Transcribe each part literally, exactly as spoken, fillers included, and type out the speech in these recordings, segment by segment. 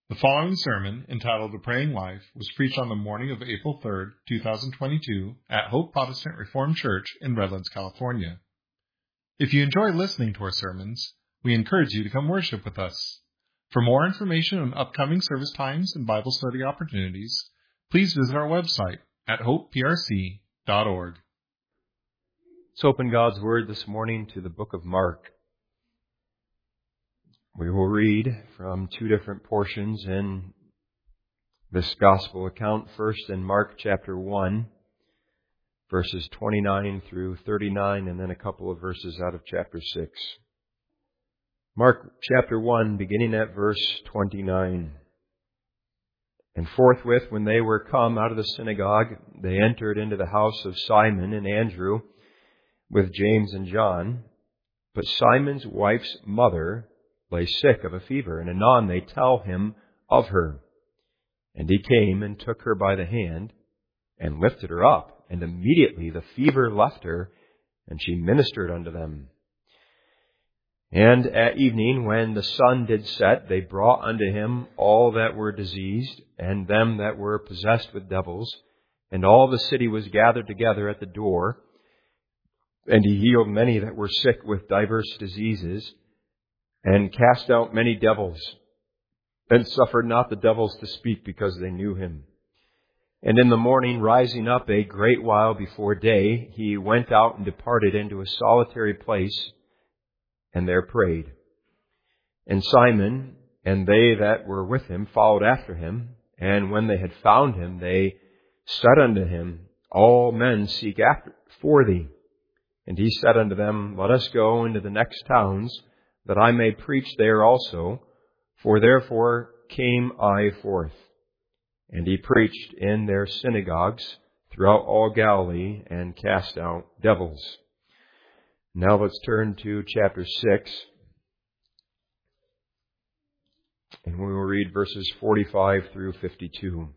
The following sermon, entitled The Praying Life, was preached on the morning of April third, twenty twenty-two, at Hope Protestant Reformed Church in Redlands, California. If you enjoy listening to our sermons, we encourage you to come worship with us. For more information on upcoming service times and Bible study opportunities, please visit our website at hope p r c dot org. Let's open God's Word this morning to the book of Mark. We will read from two different portions in this gospel account. First in Mark chapter one, verses twenty-nine through thirty-nine, and then a couple of verses out of chapter six. Mark chapter one, beginning at verse twenty-nine. And forthwith, when they were come out of the synagogue, they entered into the house of Simon and Andrew with James and John. But Simon's wife's mother lay sick of a fever, and anon they tell him of her. And he came and took her by the hand and lifted her up, and immediately the fever left her, and she ministered unto them. And at evening, when the sun did set, they brought unto him all that were diseased, and them that were possessed with devils, and all the city was gathered together at the door. And he healed many that were sick with divers diseases, and cast out many devils, and suffered not the devils to speak, because they knew him. And in the morning, rising up a great while before day, he went out and departed into a solitary place, and there prayed. And Simon and they that were with him followed after him, and when they had found him, they said unto him, All men seek after for thee. And he said unto them, Let us go into the next towns, that I may preach there also, for therefore came I forth. And he preached in their synagogues throughout all Galilee, and cast out devils. Now let's turn to chapter six, and we will read verses forty-five through fifty-two.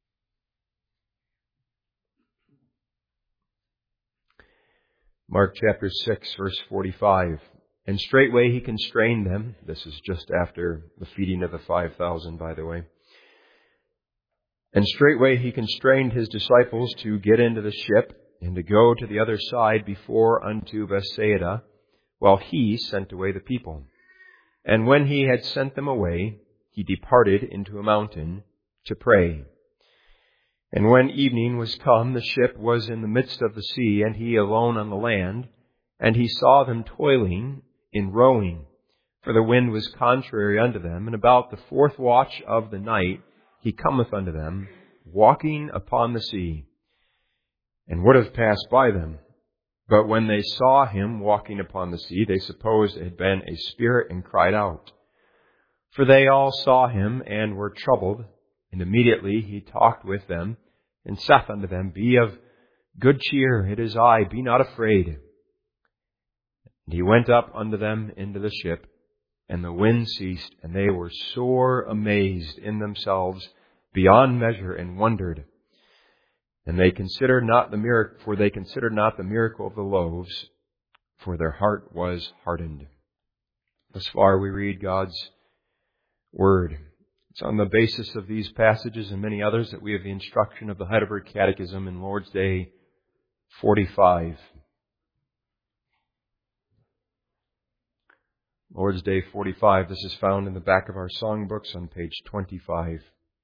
Mark chapter six, verse forty-five. And straightway he constrained them. This is just after the feeding of the five thousand, by the way. And straightway he constrained his disciples to get into the ship and to go to the other side before unto Bethsaida, while he sent away the people. And when he had sent them away, he departed into a mountain to pray. And when evening was come, the ship was in the midst of the sea, and he alone on the land. And he saw them toiling in rowing, for the wind was contrary unto them. And about the fourth watch of the night he cometh unto them, walking upon the sea, and would have passed by them. But when they saw him walking upon the sea, they supposed it had been a spirit, and cried out. For they all saw him, and were troubled. And immediately he talked with them, and saith unto them, Be of good cheer, it is I, be not afraid. And he went up unto them into the ship, and the wind ceased, and they were sore amazed in themselves beyond measure, and wondered. And they considered not the miracle, for they considered not the miracle of the loaves, for their heart was hardened. Thus far we read God's Word. It's on the basis of these passages and many others that we have the instruction of the Heidelberg Catechism in Lord's Day forty-five. Lord's Day forty-five. This is found in the back of our songbooks on page twenty-five.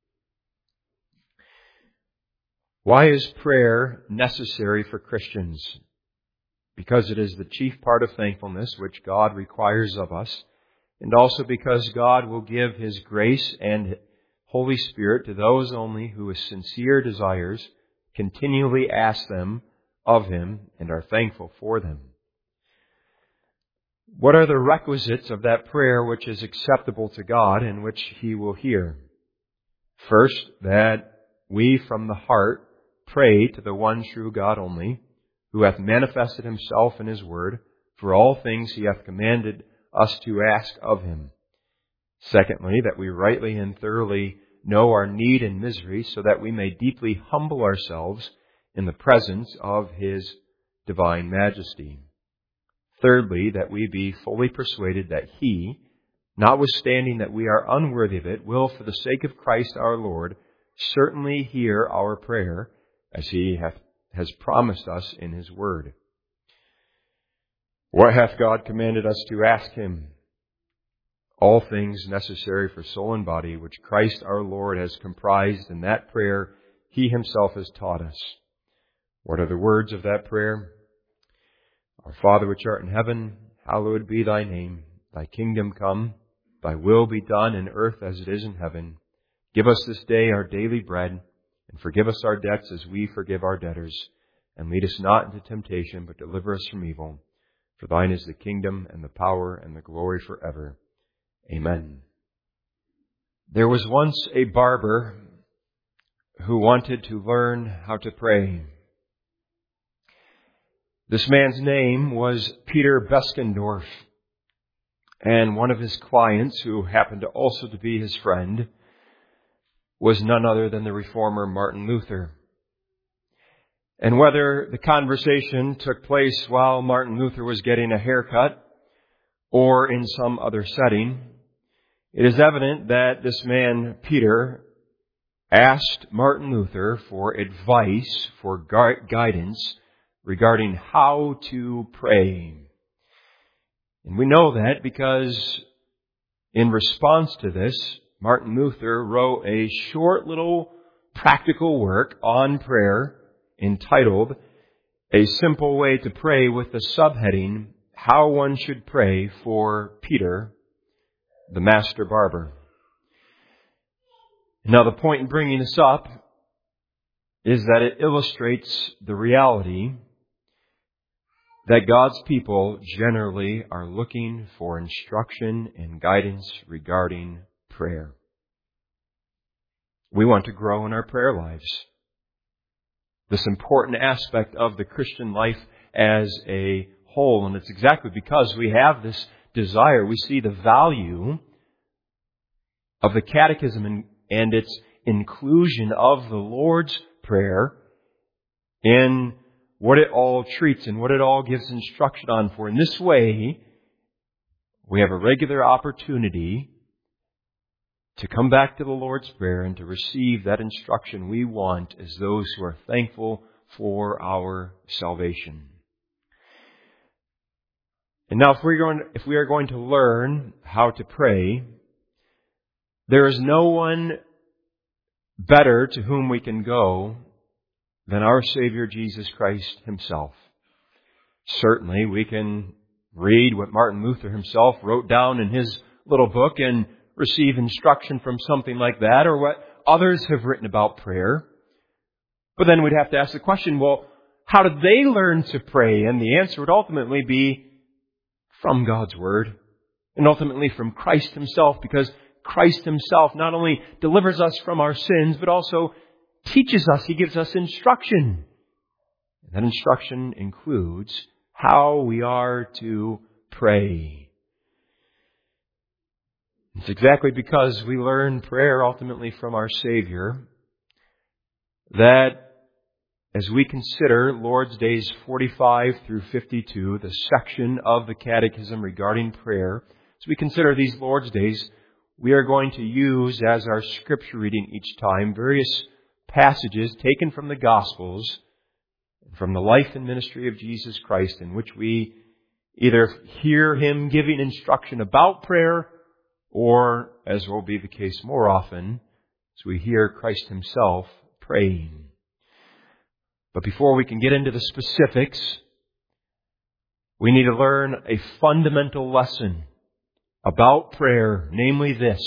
Why is prayer necessary for Christians? Because it is the chief part of thankfulness which God requires of us, and also because God will give His grace and Holy Spirit to those only who with sincere desires continually ask them of Him and are thankful for them. What are the requisites of that prayer which is acceptable to God and which He will hear? First, that we from the heart pray to the one true God only, who hath manifested Himself in His Word, for all things He hath commanded us to ask of Him. Secondly, that we rightly and thoroughly know our need and misery, so that we may deeply humble ourselves in the presence of His divine majesty. Thirdly, that we be fully persuaded that He, notwithstanding that we are unworthy of it, will, for the sake of Christ our Lord, certainly hear our prayer, as He hath, has promised us in His word. What hath God commanded us to ask Him? All things necessary for soul and body, which Christ our Lord has comprised in that prayer He Himself has taught us. What are the words of that prayer? Our Father which art in heaven, hallowed be Thy name. Thy kingdom come, Thy will be done in earth as it is in heaven. Give us this day our daily bread, and forgive us our debts as we forgive our debtors. And lead us not into temptation, but deliver us from evil. For Thine is the kingdom and the power and the glory forever. Amen. There was once a barber who wanted to learn how to pray. This man's name was Peter Beskendorf, and one of his clients, who happened to also to be his friend, was none other than the reformer Martin Luther. And whether the conversation took place while Martin Luther was getting a haircut or in some other setting, it is evident that this man, Peter, asked Martin Luther for advice, for guidance regarding how to pray. And we know that because in response to this, Martin Luther wrote a short little practical work on prayer entitled A Simple Way to Pray, with the subheading, How One Should Pray for Peter, the Master Barber. Now, the point in bringing this up is that it illustrates the reality that God's people generally are looking for instruction and guidance regarding prayer. We want to grow in our prayer lives. This important aspect of the Christian life as a whole. And it's exactly because we have this desire. We see the value of the Catechism and, and its inclusion of the Lord's Prayer in what it all treats and what it all gives instruction on. For in this way, we have a regular opportunity to come back to the Lord's Prayer and to receive that instruction we want as those who are thankful for our salvation. And now if we're going, if we are going to learn how to pray, there is no one better to whom we can go than our Savior Jesus Christ Himself. Certainly we can read what Martin Luther himself wrote down in his little book and receive instruction from something like that, or what others have written about prayer. But then we'd have to ask the question, well, how did they learn to pray? And the answer would ultimately be from God's Word, and ultimately from Christ Himself, because Christ Himself not only delivers us from our sins, but also teaches us. He gives us instruction. And that instruction includes how we are to pray. It's exactly because we learn prayer ultimately from our Savior that as we consider Lord's Days forty-five through fifty-two, the section of the Catechism regarding prayer, as we consider these Lord's Days, we are going to use as our scripture reading each time various passages taken from the Gospels, from the life and ministry of Jesus Christ, in which we either hear Him giving instruction about prayer, or, as will be the case more often, as we hear Christ Himself praying. But before we can get into the specifics, we need to learn a fundamental lesson about prayer, namely this: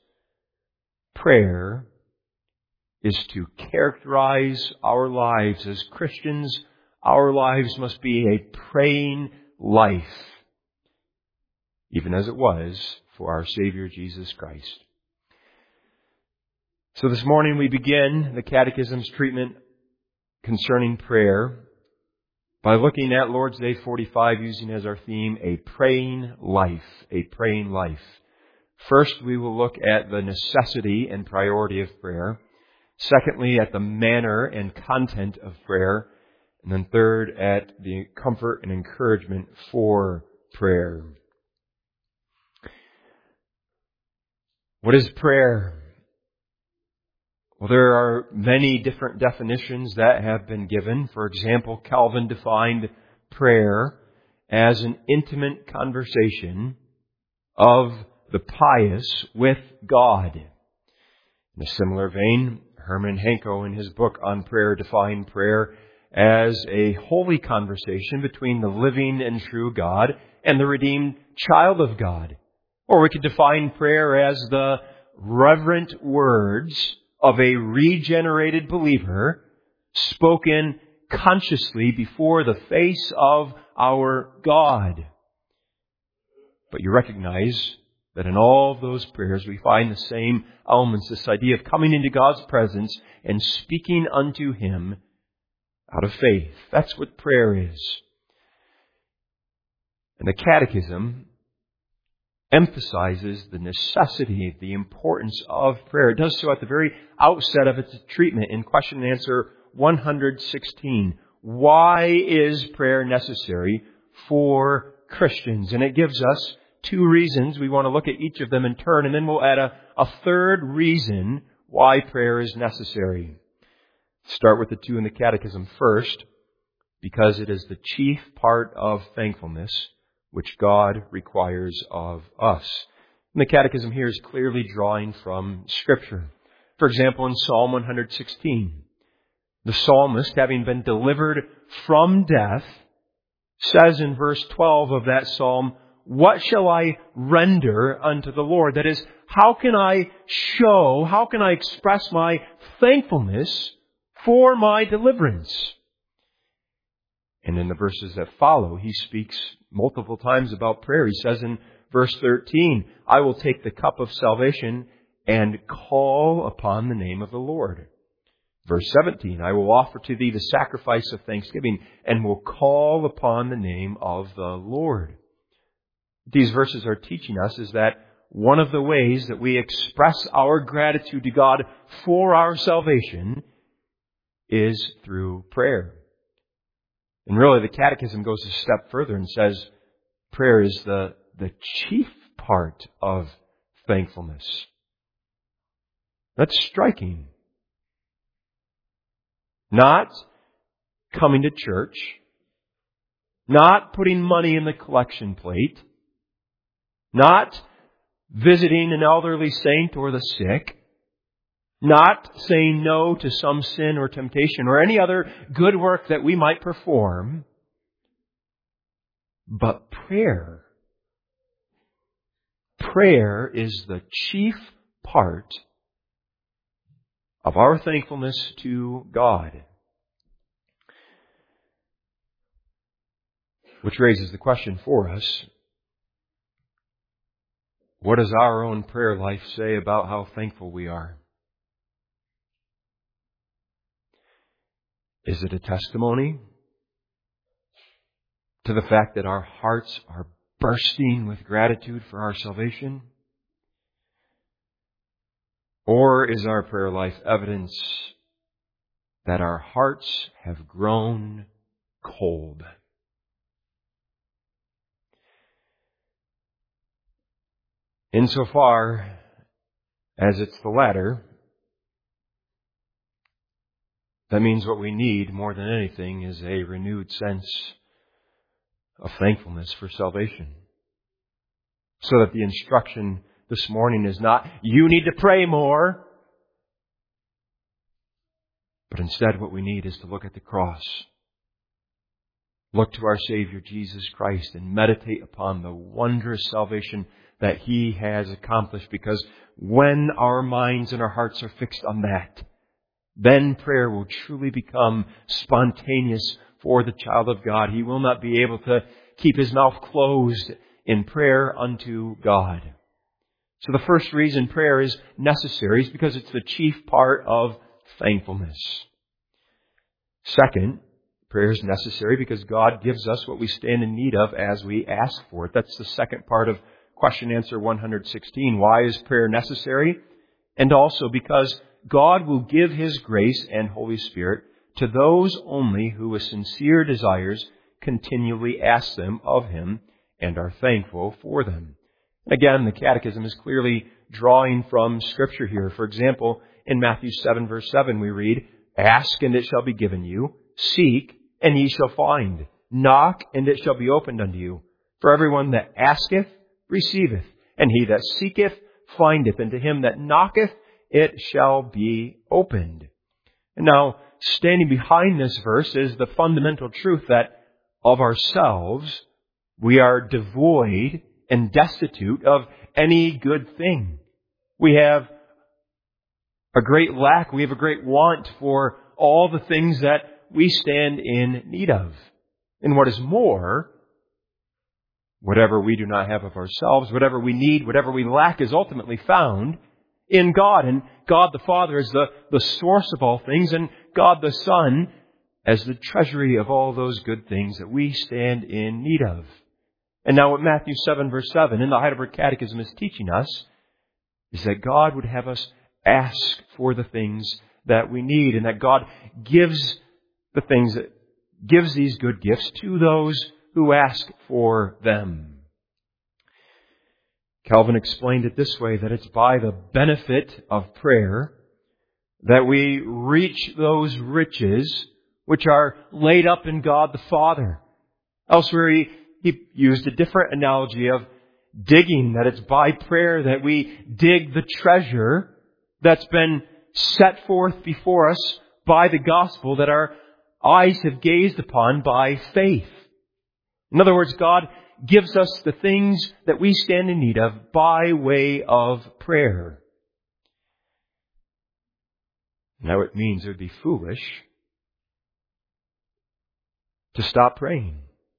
prayer is to characterize our lives. As Christians, our lives must be a praying life, even as it was for our Savior Jesus Christ. So this morning we begin the Catechism's treatment concerning prayer by looking at Lord's Day forty-five, using as our theme a praying life, a praying life. First, we will look at the necessity and priority of prayer. Secondly, at the manner and content of prayer. And then third, at the comfort and encouragement for prayer. What is prayer? Well, there are many different definitions that have been given. For example, Calvin defined prayer as an intimate conversation of the pious with God. In a similar vein, Herman Hanko, in his book on prayer, defined prayer as a holy conversation between the living and true God and the redeemed child of God. Or we could define prayer as the reverent words of a regenerated believer spoken consciously before the face of our God. But you recognize that in all of those prayers we find the same elements, this idea of coming into God's presence and speaking unto Him out of faith. That's what prayer is. And the Catechism emphasizes the necessity, the importance of prayer. It does so at the very outset of its treatment in question and answer one hundred sixteen. Why is prayer necessary for Christians? And it gives us two reasons. We want to look at each of them in turn, and then we'll add a, a third reason why prayer is necessary. Start with the two in the Catechism first, because it is the chief part of thankfulness which God requires of us. And the Catechism here is clearly drawing from Scripture. For example, in Psalm one hundred sixteen, the psalmist, having been delivered from death, says in verse twelve of that psalm, "What shall I render unto the Lord?" That is, how can I show, how can I express my thankfulness for my deliverance? And in the verses that follow, he speaks multiple times about prayer. He says in verse thirteen, "I will take the cup of salvation and call upon the name of the Lord." Verse seventeen, "I will offer to thee the sacrifice of thanksgiving and will call upon the name of the Lord." These verses are teaching us is that one of the ways that we express our gratitude to God for our salvation is through prayer. And really, the Catechism goes a step further and says prayer is the, the chief part of thankfulness. That's striking. Not coming to church, not putting money in the collection plate, not visiting an elderly saint or the sick, not saying no to some sin or temptation or any other good work that we might perform, but prayer. Prayer is the chief part of our thankfulness to God. Which raises the question for us, what does our own prayer life say about how thankful we are? Is it a testimony to the fact that our hearts are bursting with gratitude for our salvation? Or is our prayer life evidence that our hearts have grown cold? Insofar as it's the latter, that means what we need more than anything is a renewed sense of thankfulness for salvation. So that the instruction this morning is not, you need to pray more. But instead what we need is to look at the cross. Look to our Savior Jesus Christ and meditate upon the wondrous salvation that He has accomplished. Because when our minds and our hearts are fixed on that, then prayer will truly become spontaneous for the child of God. He will not be able to keep his mouth closed in prayer unto God. So the first reason prayer is necessary is because it's the chief part of thankfulness. Second, prayer is necessary because God gives us what we stand in need of as we ask for it. That's the second part of question answer one hundred sixteen. Why is prayer necessary? And also because God will give His grace and Holy Spirit to those only who with sincere desires continually ask them of Him and are thankful for them. Again, the Catechism is clearly drawing from Scripture here. For example, in Matthew seven, verse seven, we read, "Ask, and it shall be given you. Seek, and ye shall find. Knock, and it shall be opened unto you. For everyone that asketh, receiveth. And he that seeketh, findeth. And to him that knocketh, it shall be opened." And now, standing behind this verse is the fundamental truth that of ourselves, we are devoid and destitute of any good thing. We have a great lack, we have a great want for all the things that we stand in need of. And what is more, whatever we do not have of ourselves, whatever we need, whatever we lack is ultimately found in God. And God the Father is the, the source of all things, and God the Son as the treasury of all those good things that we stand in need of. And now what Matthew seven, verse seven in the Heidelberg Catechism is teaching us is that God would have us ask for the things that we need, and that God gives the things that gives these good gifts to those who ask for them. Calvin explained it this way, that it's by the benefit of prayer that we reach those riches which are laid up in God the Father. Elsewhere, he, he used a different analogy of digging, that it's by prayer that we dig the treasure that's been set forth before us by the gospel that our eyes have gazed upon by faith. In other words, God gives us the things that we stand in need of by way of prayer. Now it means it would be foolish to stop praying,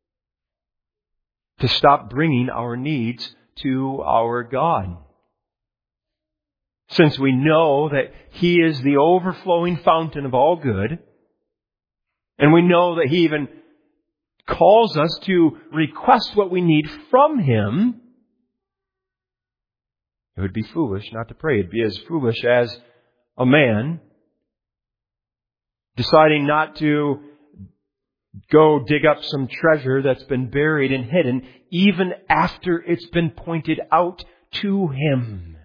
to stop bringing our needs to our God. Since we know that He is the overflowing fountain of all good, and we know that He even calls us to request what we need from Him, it would be foolish not to pray. It would be as foolish as a man deciding not to go dig up some treasure that's been buried and hidden, even after it's been pointed out to him.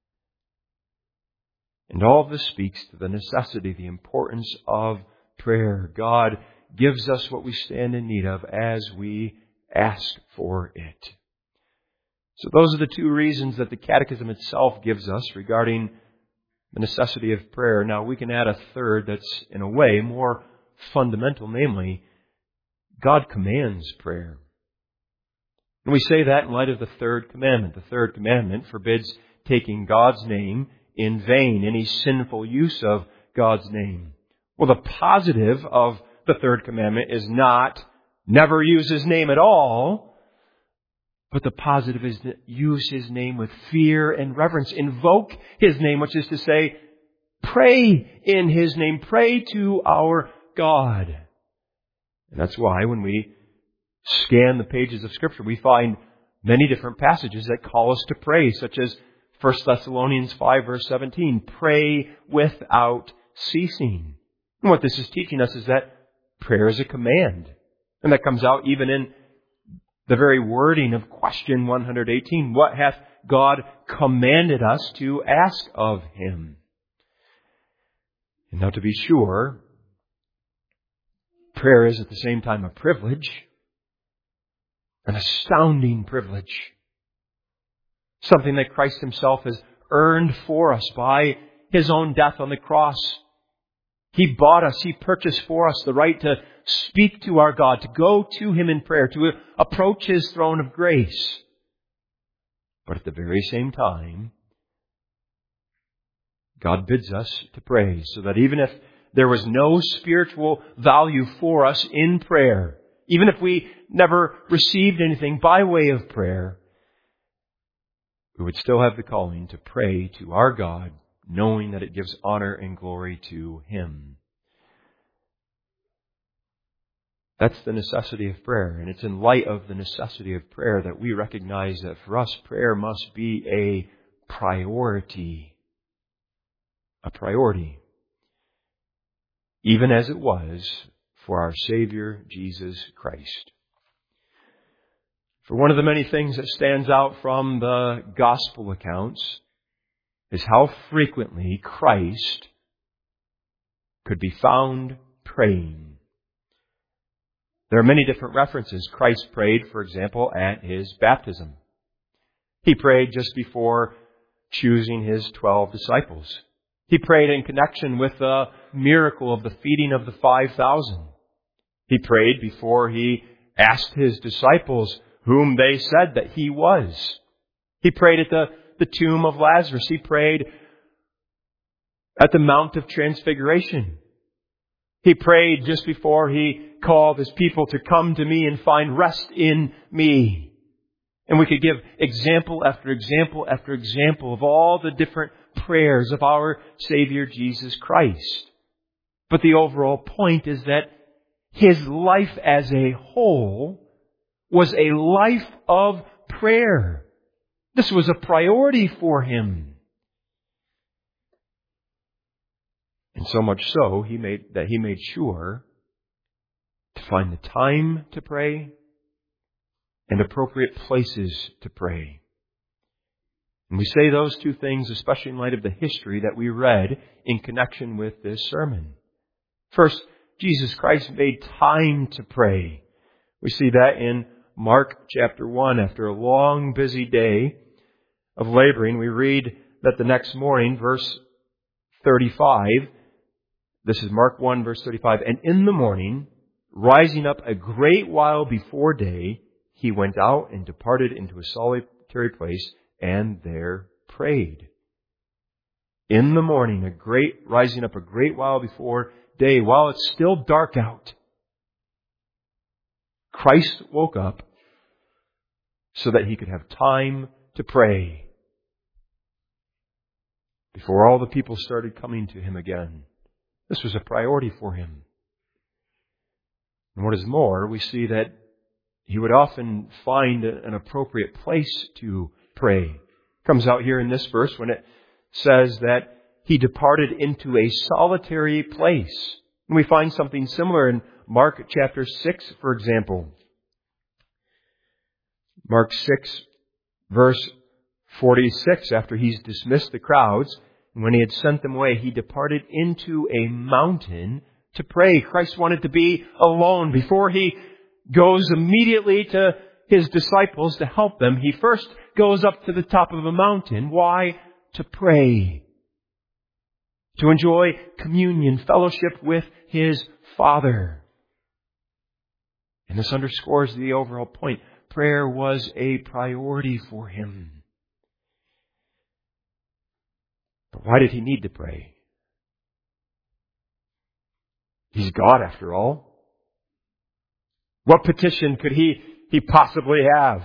And all of this speaks to the necessity, the importance of prayer. God gives us what we stand in need of as we ask for it. So those are the two reasons that the Catechism itself gives us regarding the necessity of prayer. Now we can add a third that's in a way more fundamental, namely, God commands prayer. And we say that in light of the third commandment. The third commandment forbids taking God's name in vain, any sinful use of God's name. Well, the positive of the third commandment is not never use His name at all, but the positive is to use His name with fear and reverence. Invoke His name, which is to say, pray in His name. Pray to our God. And that's why when we scan the pages of Scripture, we find many different passages that call us to pray, such as First Thessalonians five, verse seventeen, pray without ceasing. And what this is teaching us is that prayer is a command. And that comes out even in the very wording of question one hundred eighteen. What hath God commanded us to ask of Him? And now to be sure, prayer is at the same time a privilege, an astounding privilege. Something that Christ Himself has earned for us by His own death on the cross. He bought us, He purchased for us the right to speak to our God, to go to Him in prayer, to approach His throne of grace. But at the very same time, God bids us to pray, so that even if there was no spiritual value for us in prayer, even if we never received anything by way of prayer, we would still have the calling to pray to our God, knowing that it gives honor and glory to Him. That's the necessity of prayer. And it's in light of the necessity of prayer that we recognize that for us, prayer must be a priority. A priority. Even as it was for our Savior, Jesus Christ. For one of the many things that stands out from the gospel accounts is how frequently Christ could be found praying. There are many different references. Christ prayed, for example, at his baptism. He prayed just before choosing his twelve disciples. He prayed in connection with the miracle of the feeding of the five thousand. He prayed before he asked his disciples whom they said that he was. He prayed at the, the tomb of Lazarus. He prayed at the Mount of Transfiguration. He prayed just before he called his people to come to me and find rest in me. And we could give example after example after example of all the different prayers of our Savior Jesus Christ. But the overall point is that his life as a whole was a life of prayer. This was a priority for him. And so much so he made that he made sure to find the time to pray and appropriate places to pray. And we say those two things, especially in light of the history that we read in connection with this sermon. First, Jesus Christ made time to pray. We see that in Mark chapter one. After a long, busy day of laboring, we read that the next morning, verse thirty-five, this is Mark one, verse thirty-five, and in the morning, rising up a great while before day, he went out and departed into a solitary place and there prayed. In the morning, a great, rising up a great while before day, while it's still dark out, Christ woke up so that he could have time to pray before all the people started coming to him again. This was a priority for him. And what is more, we see that he would often find an appropriate place to pray. It comes out here in this verse when it says that he departed into a solitary place. And we find something similar in Mark chapter six, for example. Mark six, verse forty-six, after he's dismissed the crowds, and when he had sent them away, he departed into a mountain to pray. Christ wanted to be alone. Before he goes immediately to his disciples to help them, he first goes up to the top of a mountain. Why? To pray. To enjoy communion, fellowship with his Father. And this underscores the overall point. Prayer was a priority for him. But why did he need to pray? He's God, after all. What petition could he, he possibly have?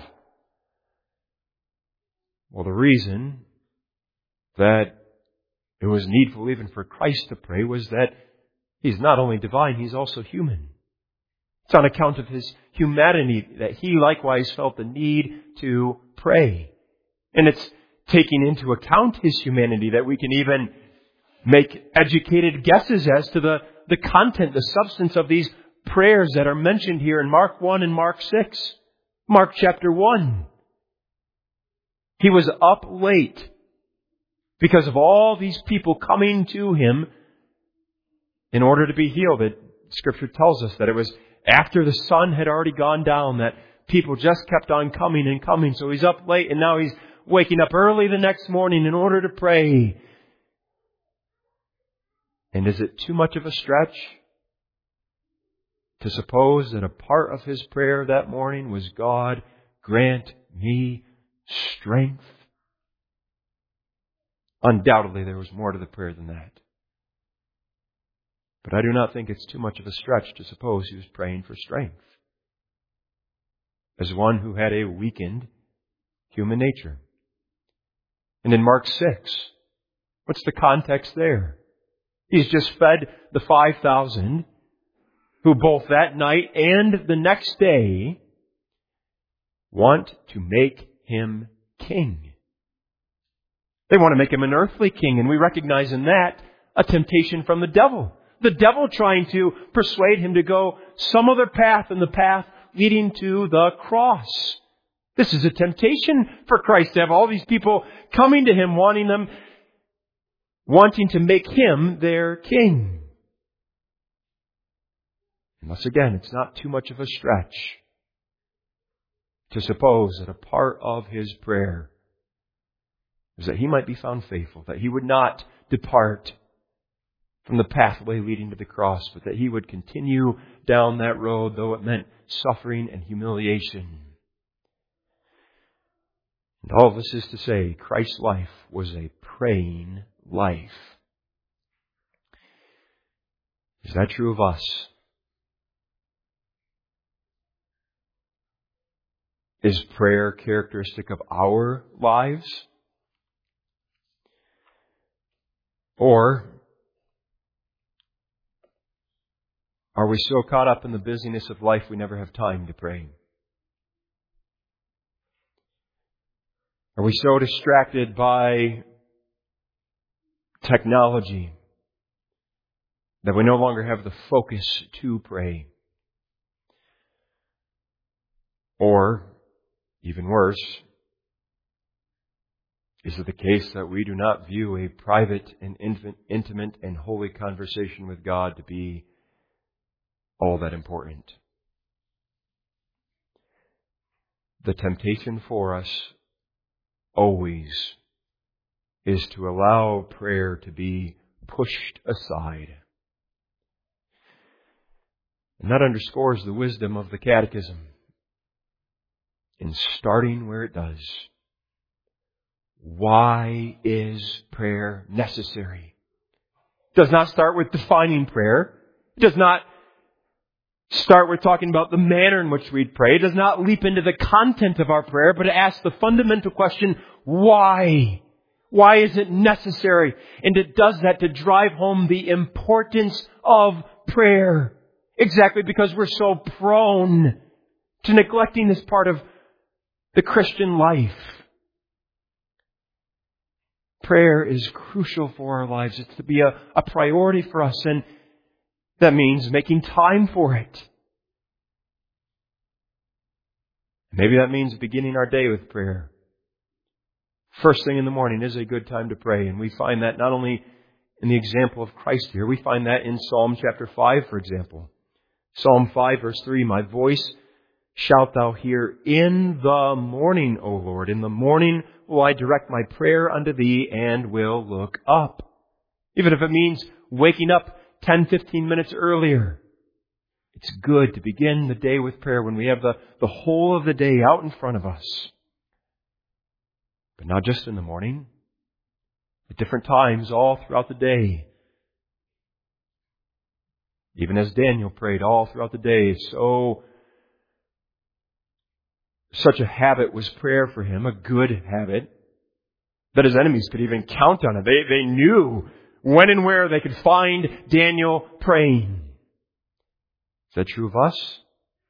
Well, the reason that it was needful even for Christ to pray was that he's not only divine, he's also human. It's on account of his humanity that he likewise felt the need to pray. And it's taking into account his humanity that we can even make educated guesses as to the, the content, the substance of these prayers that are mentioned here in Mark one and Mark six. Mark chapter one. He was up late because of all these people coming to him in order to be healed. It, Scripture tells us that it was after the sun had already gone down that people just kept on coming and coming. So he's up late and now he's waking up early the next morning in order to pray. And is it too much of a stretch to suppose that a part of his prayer that morning was, God, grant me strength? Undoubtedly, there was more to the prayer than that. But I do not think it's too much of a stretch to suppose he was praying for strength. As one who had a weakened human nature. And in Mark six, what's the context there? He's just fed the five thousand who both that night and the next day want to make him king. They want to make him an earthly king, and we recognize in that a temptation from the devil. The devil trying to persuade him to go some other path than the path leading to the cross. This is a temptation for Christ to have all these people coming to him, wanting them wanting to make Him their king. And once again, it's not too much of a stretch to suppose that a part of His prayer is that He might be found faithful, that He would not depart from the pathway leading to the cross, but that He would continue down that road, though it meant suffering and humiliation. And all of this is to say, Christ's life was a praying life. Is that true of us? Is prayer characteristic of our lives? Or are we so caught up in the busyness of life we never have time to pray? Are we so distracted by technology that we no longer have the focus to pray? Or, even worse, is it the case that we do not view a private and intimate and holy conversation with God to be all that important? The temptation for us always is to allow prayer to be pushed aside. And that underscores the wisdom of the Catechism in starting where it does. Why is prayer necessary? It does not start with defining prayer. It does not start with talking about the manner in which we pray. It does not leap into the content of our prayer, but it asks the fundamental question, why? Why is it necessary? And it does that to drive home the importance of prayer. Exactly because we're so prone to neglecting this part of the Christian life. Prayer is crucial for our lives. It's to be a, a priority for us, and that means making time for it. Maybe that means beginning our day with prayer. First thing in the morning is a good time to pray, and we find that not only in the example of Christ here, we find that in Psalm chapter five, for example. Psalm five, verse three, "My voice shalt thou hear in the morning, O Lord. In the morning will I direct my prayer unto thee and will look up." Even if it means waking up ten, fifteen minutes earlier. It's good to begin the day with prayer when we have the, the whole of the day out in front of us. But not just in the morning. At different times all throughout the day. Even as Daniel prayed all throughout the day, so such a habit was prayer for him, a good habit, that his enemies could even count on it. They, they knew when and where they could find Daniel praying. Is that true of us?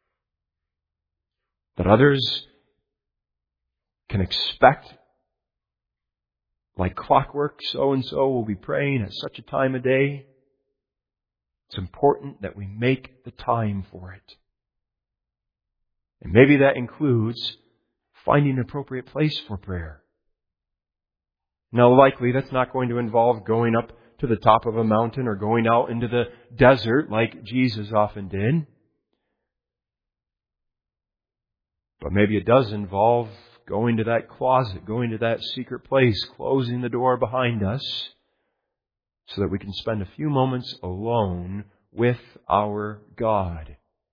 That others can expect, like clockwork, so-and-so will be praying at such a time of day? It's important that we make the time for it. And maybe that includes finding an appropriate place for prayer. Now, likely that's not going to involve going up to the top of a mountain or going out into the desert like Jesus often did. But maybe it does involve going to that closet, going to that secret place, closing the door behind us so that we can spend a few moments alone with our God.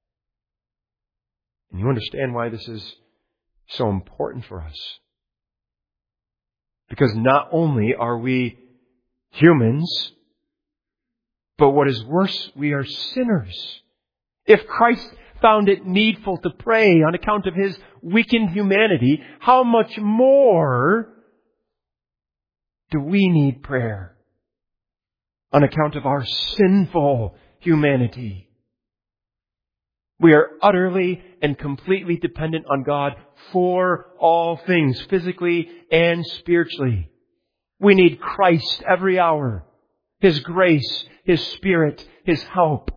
And you understand why this is so important for us. Because not only are we humans, but what is worse, we are sinners. If Christ found it needful to pray on account of His weakened humanity, how much more do we need prayer on account of our sinful humanity? We are utterly and completely dependent on God for all things, physically and spiritually. We need Christ every hour. His grace, His Spirit, His help.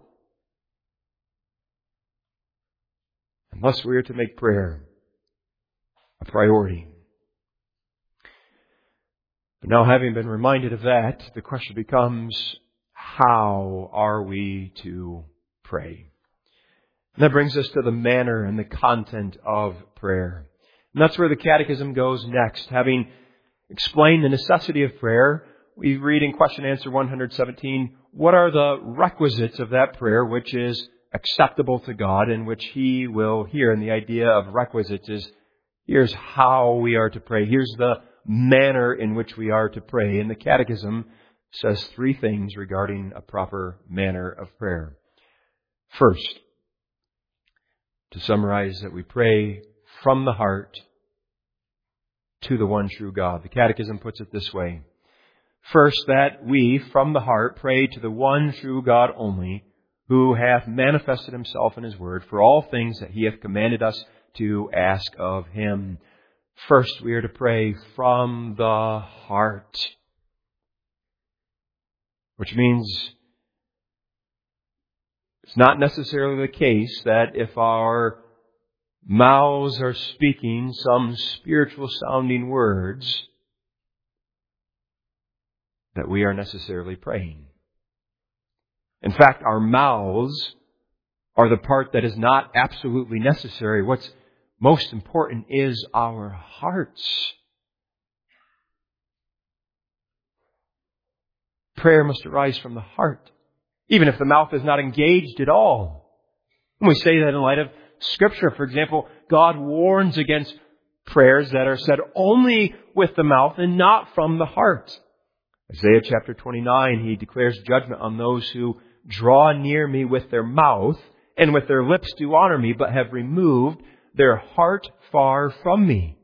Unless we are to make prayer a priority, But now, having been reminded of that, the question becomes, how are we to pray? And that brings us to the manner and the content of prayer. And that's where the Catechism goes next. Having explained the necessity of prayer, we read in question answer one hundred seventeen, what are the requisites of that prayer which is acceptable to God and which He will hear? And the idea of requisites is, here's how we are to pray. Here's the manner in which we are to pray. And the Catechism says three things regarding a proper manner of prayer. First, to summarize, that we pray from the heart to the one true God. The Catechism puts it this way. First, that we, from the heart, pray to the one true God only, who hath manifested Himself in His Word for all things that He hath commanded us to ask of Him. First, we are to pray from the heart, which means it's not necessarily the case that if our mouths are speaking some spiritual sounding words, that we are necessarily praying. In fact, our mouths are the part that is not absolutely necessary. What's most important is our hearts. Prayer must arise from the heart, even if the mouth is not engaged at all. And we say that in light of Scripture. For example, God warns against prayers that are said only with the mouth and not from the heart. Isaiah chapter twenty-nine, He declares judgment on those who draw near Me with their mouth and with their lips do honor Me, but have removed their heart far from Me.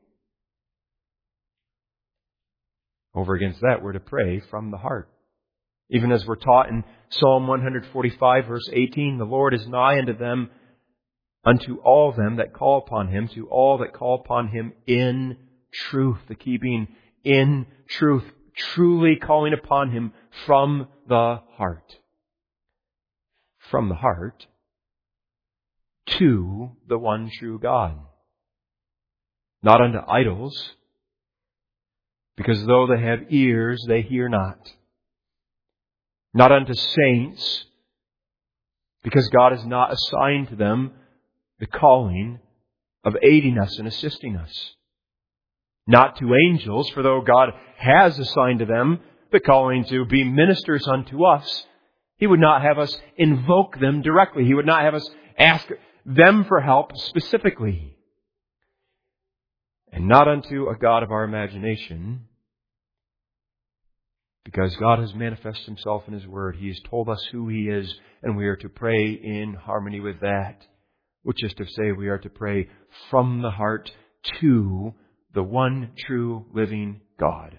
Over against that, we're to pray from the heart. Even as we're taught in Psalm one forty-five, verse eighteen, the Lord is nigh unto them, unto all them that call upon Him, to all that call upon Him in truth. The key being in truth, truly calling upon Him from the heart. From the heart to the one true God. Not unto idols, because though they have ears, they hear not. Not unto saints, because God has not assigned to them the calling of aiding us and assisting us. Not to angels, for though God has assigned to them the calling to be ministers unto us, He would not have us invoke them directly. He would not have us ask them for help specifically. And not unto a God of our imagination, because God has manifested Himself in His Word. He has told us who He is, and we are to pray in harmony with that. Which is to say, we are to pray from the heart to the one true living God.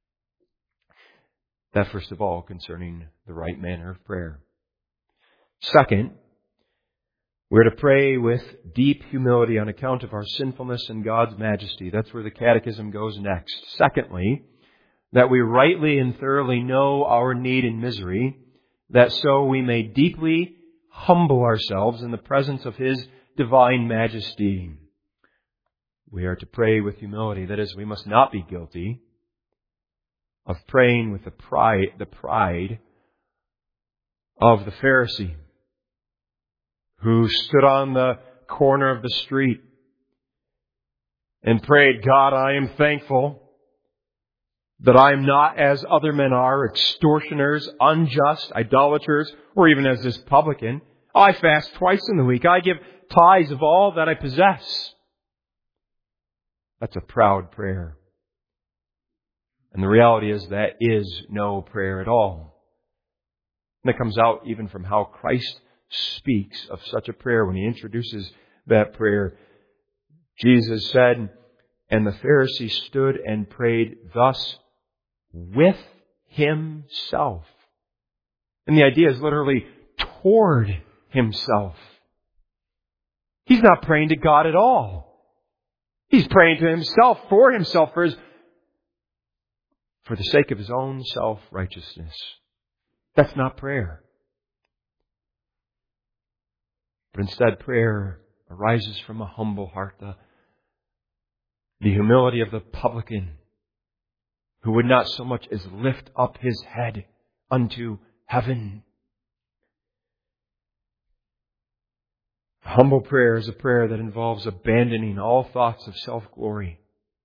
That first of all concerning the right manner of prayer. Second, we're to pray with deep humility on account of our sinfulness and God's majesty. That's where the Catechism goes next. Secondly, that we rightly and thoroughly know our need and misery, that so we may deeply humble ourselves in the presence of His divine majesty. We are to pray with humility. That is, we must not be guilty of praying with the pride, the pride of the Pharisee who stood on the corner of the street and prayed, God, I am thankful that I am not as other men are, extortioners, unjust, idolaters, or even as this publican. I fast twice in the week. I give tithes of all that I possess. That's a proud prayer. And the reality is that is no prayer at all. And it comes out even from how Christ speaks of such a prayer when He introduces that prayer. Jesus said, and the Pharisee stood and prayed thus with himself. And the idea is literally toward himself. He's not praying to God at all. He's praying to himself, for himself, for his, for the sake of his own self-righteousness. That's not prayer. But instead, prayer arises from a humble heart, the, the humility of the publican who would not so much as lift up his head unto heaven. Humble prayer is a prayer that involves abandoning all thoughts of self-glory,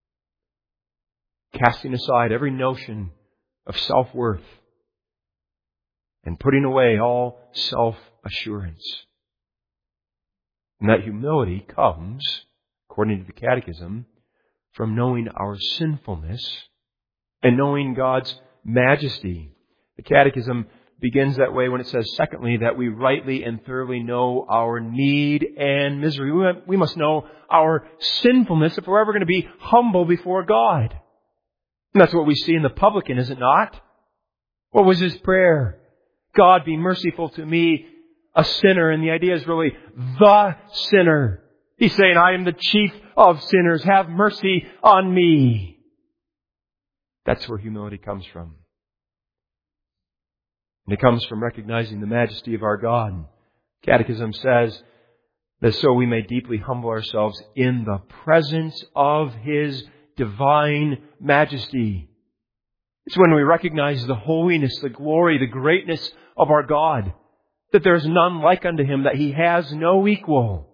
casting aside every notion of self-worth, and putting away all self-assurance. And that humility comes, according to the Catechism, from knowing our sinfulness and knowing God's majesty. The Catechism begins that way when it says, secondly, that we rightly and thoroughly know our need and misery. We must know our sinfulness if we're ever going to be humble before God. And that's what we see in the publican, is it not? What was his prayer? God, be merciful to me, a sinner. And the idea is really the sinner. He's saying, I am the chief of sinners. Have mercy on me. That's where humility comes from. And it comes from recognizing the majesty of our God. Catechism says that so we may deeply humble ourselves in the presence of His divine majesty. It's when we recognize the holiness, the glory, the greatness of our God, that there is none like unto Him, that He has no equal,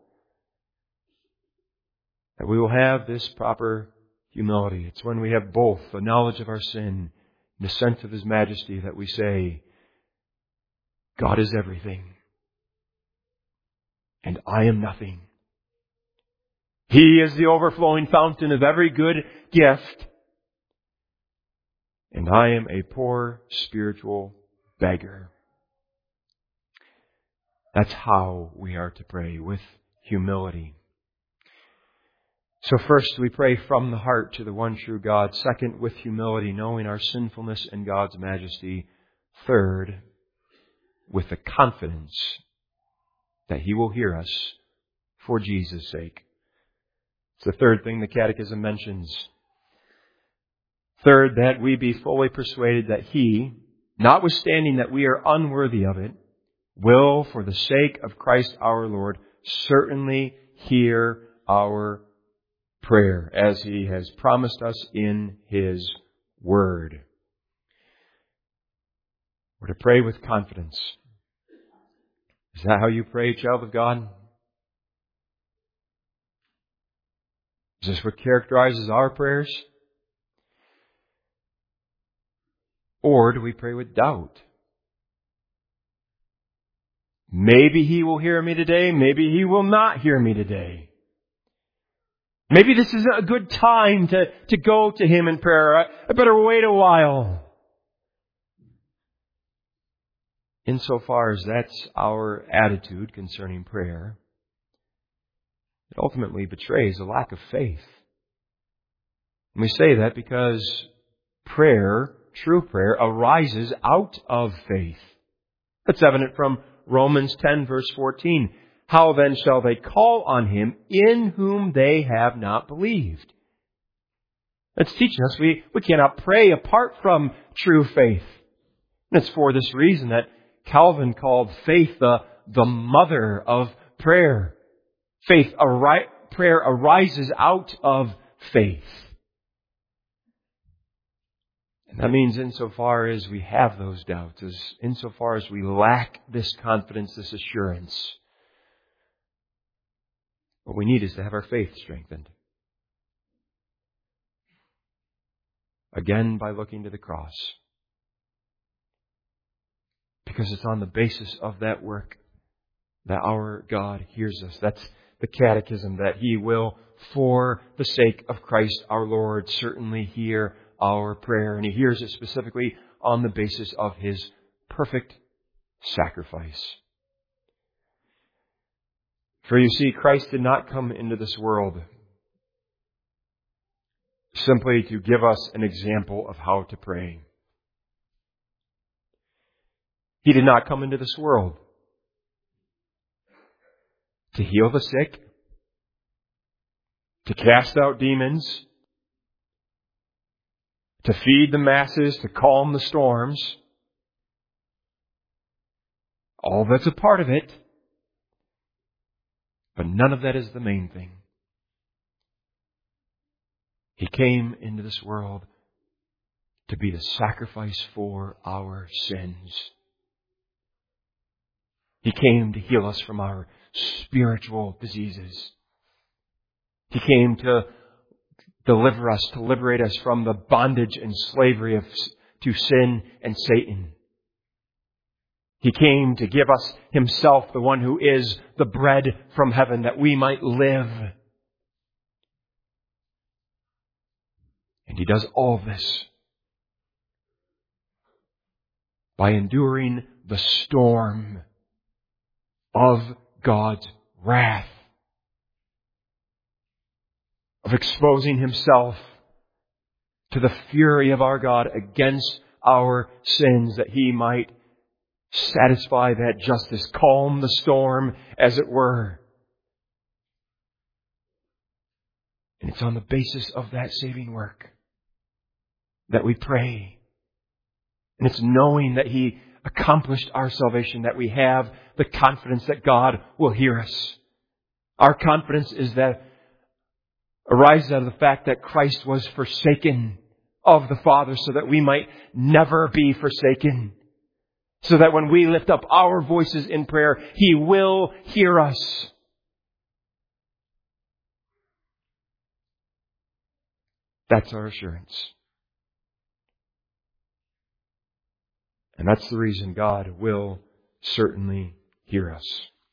that we will have this proper humility. It's when we have both the knowledge of our sin and the sense of His majesty that we say, God is everything, and I am nothing. He is the overflowing fountain of every good gift, and I am a poor spiritual beggar. That's how we are to pray, with humility. So first, we pray from the heart to the one true God. Second, with humility, knowing our sinfulness and God's majesty. Third, with the confidence that He will hear us for Jesus' sake. It's the third thing the Catechism mentions. Third, that we be fully persuaded that He, notwithstanding that we are unworthy of it, will, for the sake of Christ our Lord, certainly hear our prayer, as He has promised us in His Word. We're to pray with confidence. Is that how you pray, child of God? Is this what characterizes our prayers? Or do we pray with doubt? Maybe He will hear me today. Maybe He will not hear me today. Maybe this is a good time to, to go to Him in prayer. I, I better wait a while. Insofar as that's our attitude concerning prayer, it ultimately betrays a lack of faith. And we say that because prayer, true prayer, arises out of faith. That's evident from Romans ten, verse fourteen. How then shall they call on Him in whom they have not believed? That's teaching us we, we cannot pray apart from true faith. And it's for this reason that Calvin called faith the, the mother of prayer. Faith, ari- prayer arises out of faith. And that means insofar as we have those doubts, as insofar as we lack this confidence, this assurance, what we need is to have our faith strengthened. Again, by looking to the cross. Because it's on the basis of that work that our God hears us. That's the Catechism, that He will, for the sake of Christ our Lord, certainly hear our prayer. And He hears it specifically on the basis of His perfect sacrifice. For you see, Christ did not come into this world simply to give us an example of how to pray. He did not come into this world to heal the sick, to cast out demons, to feed the masses, to calm the storms. All that's a part of it, but none of that is the main thing. He came into this world to be the sacrifice for our sins. He came to heal us from our spiritual diseases. He came to deliver us, to liberate us from the bondage and slavery of, to sin and Satan. He came to give us Himself, the one who is the bread from heaven, that we might live. And He does all this by enduring the storm of God's wrath, of exposing Himself to the fury of our God against our sins, that He might satisfy that justice, calm the storm, as it were. And it's on the basis of that saving work that we pray. And it's knowing that He accomplished our salvation that we have the confidence that God will hear us. Our confidence is that arises out of the fact that Christ was forsaken of the Father so that we might never be forsaken. So that when we lift up our voices in prayer, He will hear us. That's our assurance. And that's the reason God will certainly hear us.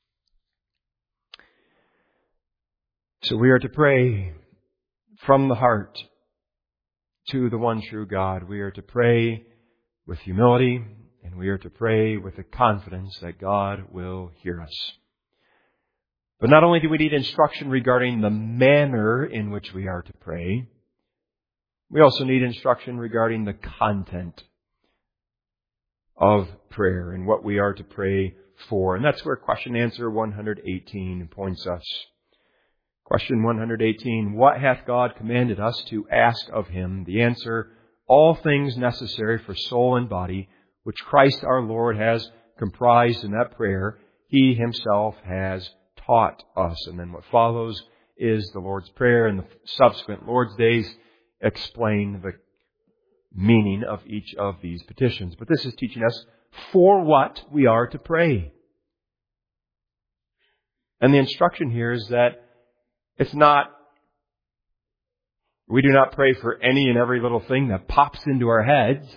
So we are to pray from the heart to the one true God. We are to pray with humility, and we are to pray with the confidence that God will hear us. But not only do we need instruction regarding the manner in which we are to pray, we also need instruction regarding the content of prayer and what we are to pray for. And that's where question answer one hundred eighteen points us. Question one hundred eighteen, what hath God commanded us to ask of Him? The answer, all things necessary for soul and body, which Christ our Lord has comprised in that prayer, He Himself has taught us. And then what follows is the Lord's Prayer, and the subsequent Lord's Days explain the meaning of each of these petitions. But this is teaching us for what we are to pray. And the instruction here is that it's not, we do not pray for any and every little thing that pops into our heads,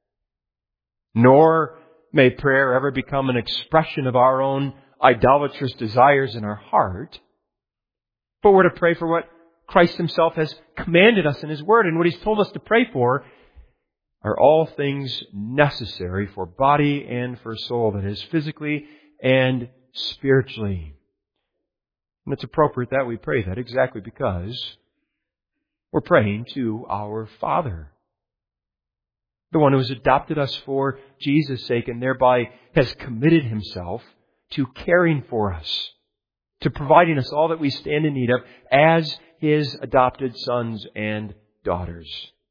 nor may prayer ever become an expression of our own idolatrous desires in our heart. But we're to pray for what Christ Himself has commanded us in His Word, and what He's told us to pray for are all things necessary for body and for soul, that is, physically and spiritually. And it's appropriate that we pray that exactly because we're praying to our Father, the one who has adopted us for Jesus' sake and thereby has committed Himself to caring for us, to providing us all that we stand in need of as His adopted sons and daughters.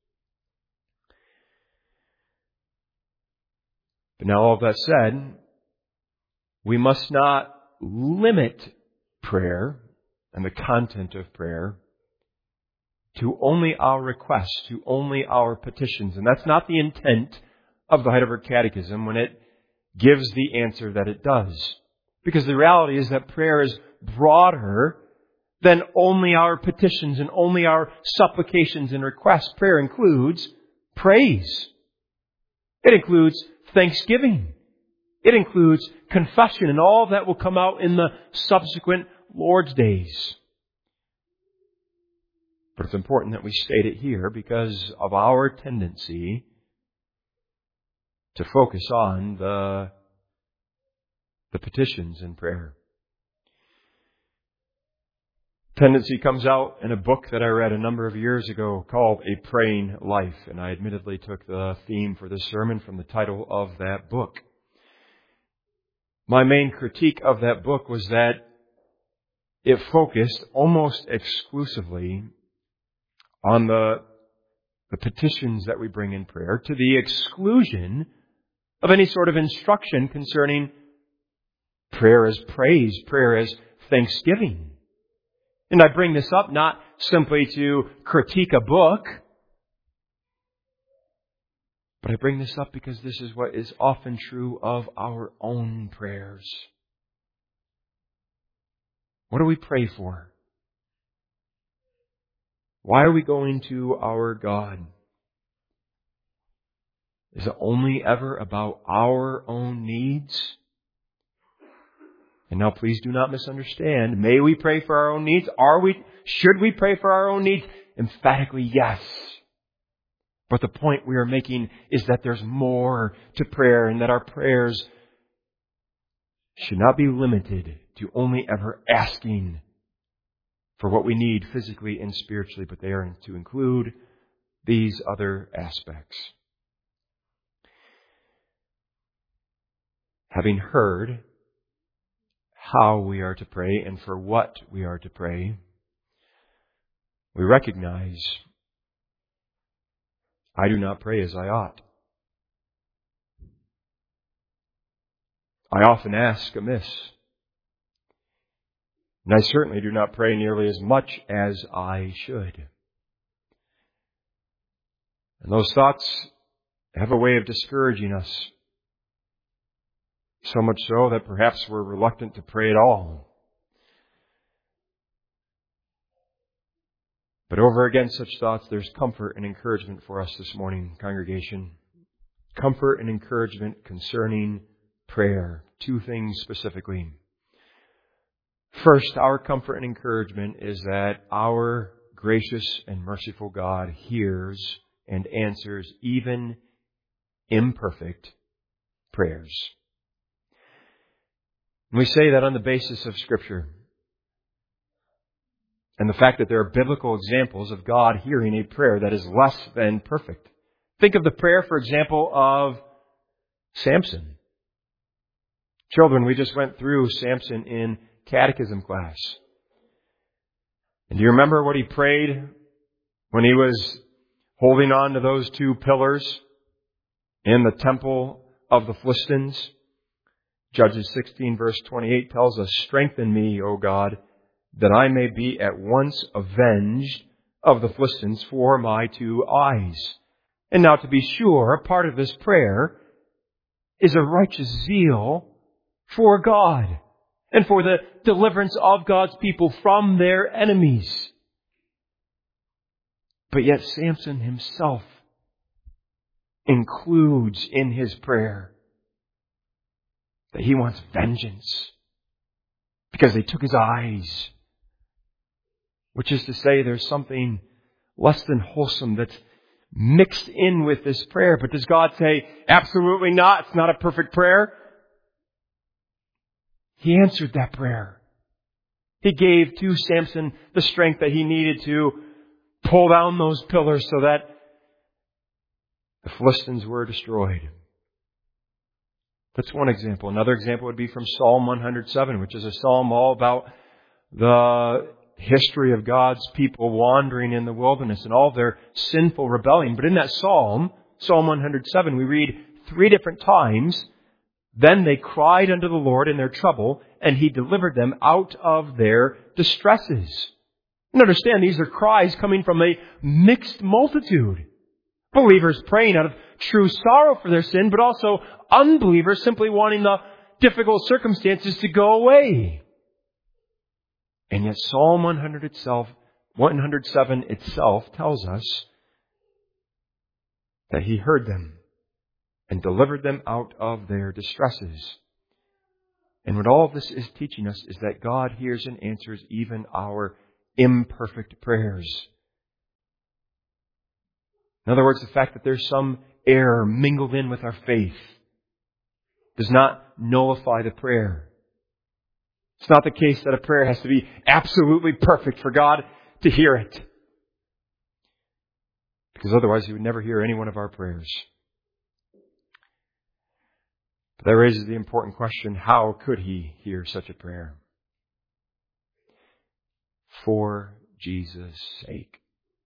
But now all of that said, we must not limit prayer and the content of prayer to only our requests, to only our petitions. And that's not the intent of the Heidelberg Catechism when it gives the answer that it does. Because the reality is that prayer is broader than only our petitions and only our supplications and requests. Prayer includes praise. It includes thanksgiving. It includes confession and all that will come out in the subsequent Lord's Days. But it's important that we state it here because of our tendency to focus on the, the petitions in prayer. Tendency comes out in a book that I read a number of years ago called A Praying Life, and I admittedly took the theme for this sermon from the title of that book. My main critique of that book was that it focused almost exclusively on the, the petitions that we bring in prayer, to the exclusion of any sort of instruction concerning prayer as praise, prayer as thanksgiving. And I bring this up not simply to critique a book, But I bring this up because this is what is often true of our own prayers. What do we pray for? Why are we going to our God? Is it only ever about our own needs? And now please do not misunderstand. May we pray for our own needs? Are we, should we pray for our own needs? Emphatically, yes. But the point we are making is that there's more to prayer and that our prayers should not be limited to only ever asking for what we need physically and spiritually, but they are to include these other aspects. Having heard how we are to pray and for what we are to pray, we recognize I do not pray as I ought. I often ask amiss. And I certainly do not pray nearly as much as I should. And those thoughts have a way of discouraging us. So much so that perhaps we're reluctant to pray at all. But over against such thoughts, there's comfort and encouragement for us this morning, congregation. Comfort and encouragement concerning prayer. Two things specifically. First, our comfort and encouragement is that our gracious and merciful God hears and answers even imperfect prayers. And we say that on the basis of Scripture. And the fact that there are biblical examples of God hearing a prayer that is less than perfect. Think of the prayer, for example, of Samson. Children, we just went through Samson in catechism class. And do you remember what he prayed when he was holding on to those two pillars in the temple of the Philistines? Judges sixteen verse twenty-eight tells us, "Strengthen me, O God, that I may be at once avenged of the Philistines for my two eyes." And now to be sure, a part of this prayer is a righteous zeal for God and for the deliverance of God's people from their enemies. But yet Samson himself includes in his prayer that he wants vengeance because they took his eyes. Which is to say, there's something less than wholesome that's mixed in with this prayer. But does God say, absolutely not, it's not a perfect prayer? He answered that prayer. He gave to Samson the strength that he needed to pull down those pillars so that the Philistines were destroyed. That's one example. Another example would be from Psalm one hundred seven, which is a psalm all about the history of God's people wandering in the wilderness and all their sinful rebellion. But in that psalm, Psalm one hundred seven, we read three different times, "Then they cried unto the Lord in their trouble, and He delivered them out of their distresses." And understand, these are cries coming from a mixed multitude. Believers praying out of true sorrow for their sin, but also unbelievers simply wanting the difficult circumstances to go away. And yet Psalm one hundred itself, one hundred seven itself tells us that He heard them and delivered them out of their distresses. And what all of this is teaching us is that God hears and answers even our imperfect prayers. In other words, the fact that there's some error mingled in with our faith does not nullify the prayer. It's not the case that a prayer has to be absolutely perfect for God to hear it. Because otherwise He would never hear any one of our prayers. But that raises the important question, how could He hear such a prayer? For Jesus' sake.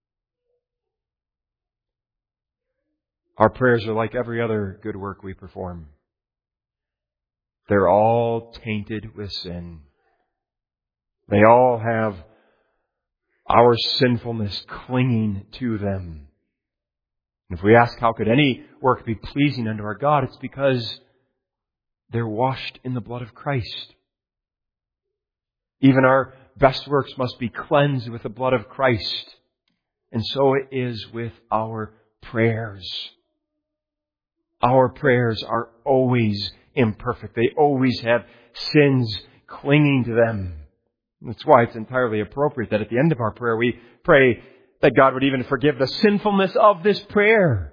Our prayers are like every other good work we perform. They're all tainted with sin. They all have our sinfulness clinging to them. And if we ask, how could any work be pleasing unto our God? It's because they're washed in the blood of Christ. Even our best works must be cleansed with the blood of Christ. And so it is with our prayers. Our prayers are always imperfect. They always have sins clinging to them. That's why it's entirely appropriate that at the end of our prayer we pray that God would even forgive the sinfulness of this prayer.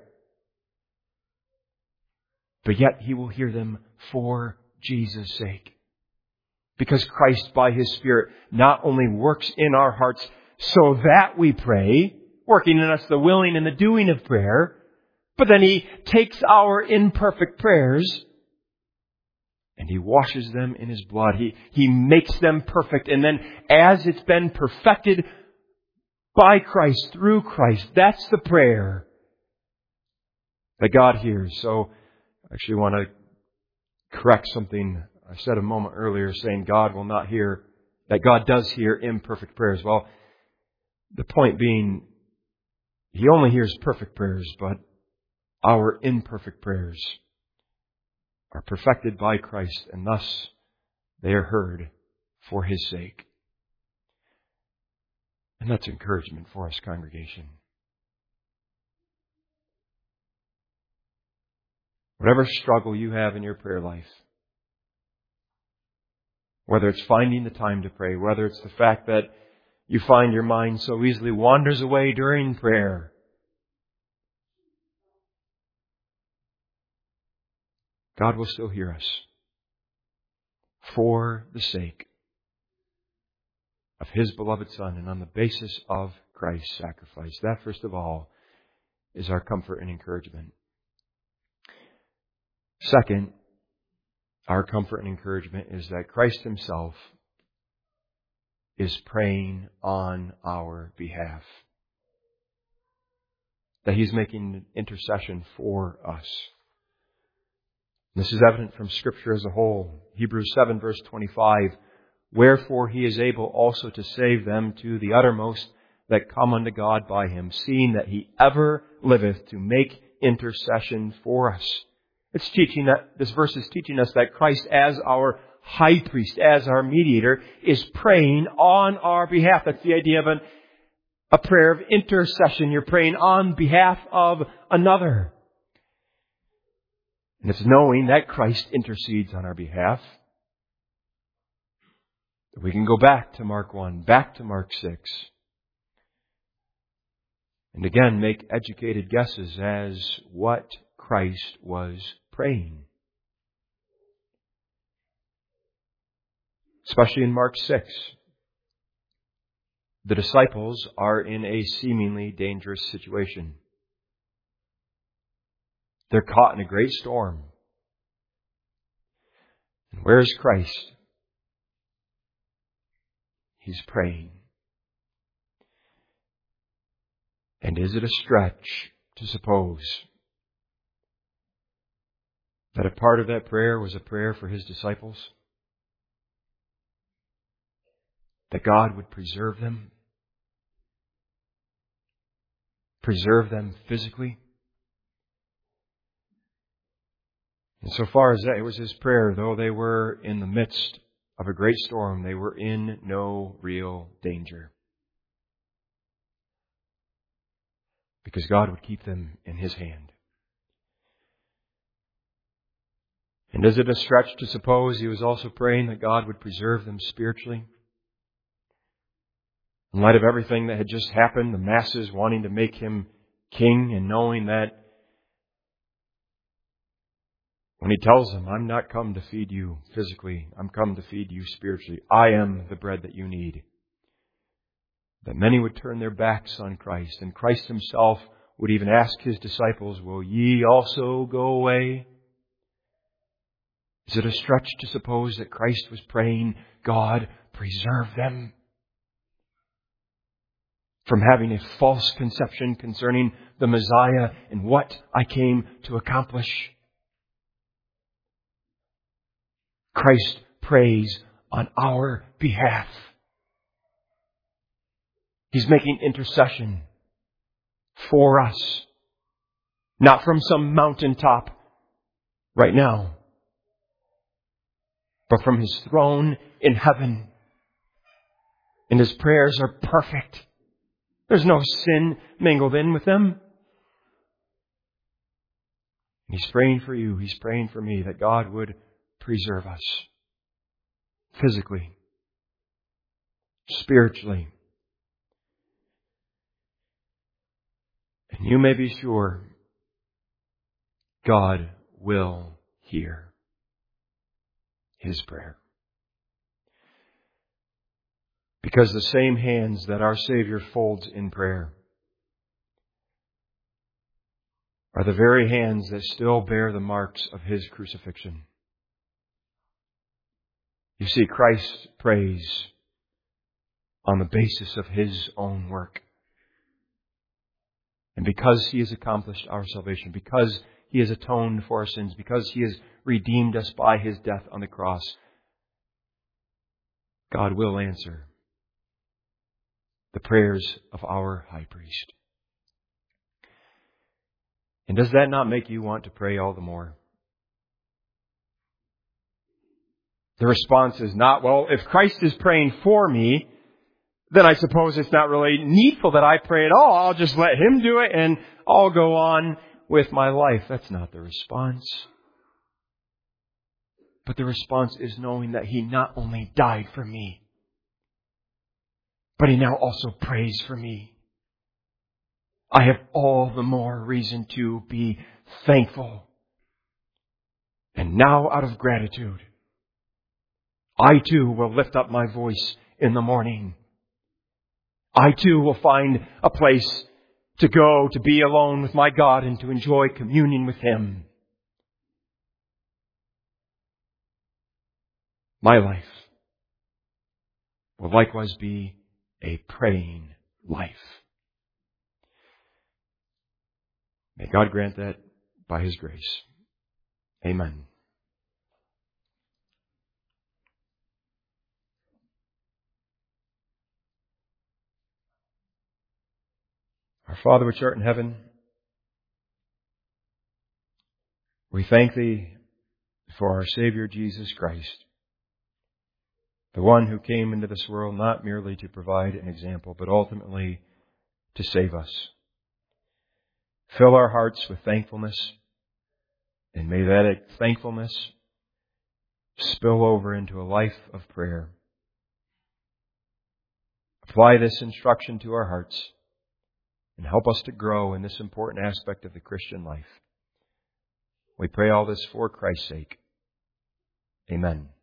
But yet He will hear them for Jesus' sake. Because Christ, by His Spirit, not only works in our hearts so that we pray, working in us the willing and the doing of prayer, but then He takes our imperfect prayers and He washes them in His blood. He, he makes them perfect. And then as it's been perfected by Christ, through Christ, that's the prayer that God hears. So I actually want to correct something I said a moment earlier, saying God will not hear, that God does hear imperfect prayers. Well, the point being, He only hears perfect prayers, but our imperfect prayers are perfected by Christ, and thus they are heard for His sake. And that's encouragement for us, congregation. Whatever struggle you have in your prayer life, whether it's finding the time to pray, whether it's the fact that you find your mind so easily wanders away during prayer, God will still hear us for the sake of His beloved Son and on the basis of Christ's sacrifice. That, first of all, is our comfort and encouragement. Second, our comfort and encouragement is that Christ Himself is praying on our behalf. That He's making intercession for us. This is evident from Scripture as a whole. Hebrews seven verse twenty-five, wherefore He is able also to save them to the uttermost that come unto God by Him, seeing that He ever liveth to make intercession for us. It's teaching that, this verse is teaching us that Christ as our high priest, as our mediator, is praying on our behalf. That's the idea of an, a prayer of intercession. You're praying on behalf of another. And it's knowing that Christ intercedes on our behalf that we can go back to Mark one, back to Mark six, and again make educated guesses as what Christ was praying. Especially in Mark six, the disciples are in a seemingly dangerous situation. They're caught in a great storm. And where is Christ? He's praying. And is it a stretch to suppose that a part of that prayer was a prayer for His disciples? That God would preserve them? Preserve them physically? And so far as that, it was His prayer, though they were in the midst of a great storm, they were in no real danger. Because God would keep them in His hand. And is it a stretch to suppose He was also praying that God would preserve them spiritually? In light of everything that had just happened, the masses wanting to make Him king and knowing that when He tells them, I'm not come to feed you physically, I'm come to feed you spiritually. I am the bread that you need. That many would turn their backs on Christ, and Christ Himself would even ask His disciples, will ye also go away? Is it a stretch to suppose that Christ was praying, God, preserve them from having a false conception concerning the Messiah and what I came to accomplish? Christ prays on our behalf. He's making intercession for us. Not from some mountaintop right now, but from His throne in heaven. And His prayers are perfect. There's no sin mingled in with them. He's praying for you. He's praying for me that God would preserve us physically, spiritually. And you may be sure God will hear His prayer. Because the same hands that our Savior folds in prayer are the very hands that still bear the marks of His crucifixion. You see, Christ prays on the basis of His own work. And because He has accomplished our salvation, because He has atoned for our sins, because He has redeemed us by His death on the cross, God will answer the prayers of our high priest. And does that not make you want to pray all the more? The response is not, well, if Christ is praying for me, then I suppose it's not really needful that I pray at all. I'll just let Him do it and I'll go on with my life. That's not the response. But the response is knowing that He not only died for me, but He now also prays for me. I have all the more reason to be thankful. And now, out of gratitude, I too will lift up my voice in the morning. I too will find a place to go to be alone with my God and to enjoy communion with Him. My life will likewise be a praying life. May God grant that by His grace. Amen. Our Father which art in heaven, we thank Thee for our Savior Jesus Christ, the one who came into this world not merely to provide an example, but ultimately to save us. Fill our hearts with thankfulness, and may that thankfulness spill over into a life of prayer. Apply this instruction to our hearts and help us to grow in this important aspect of the Christian life. We pray all this for Christ's sake. Amen.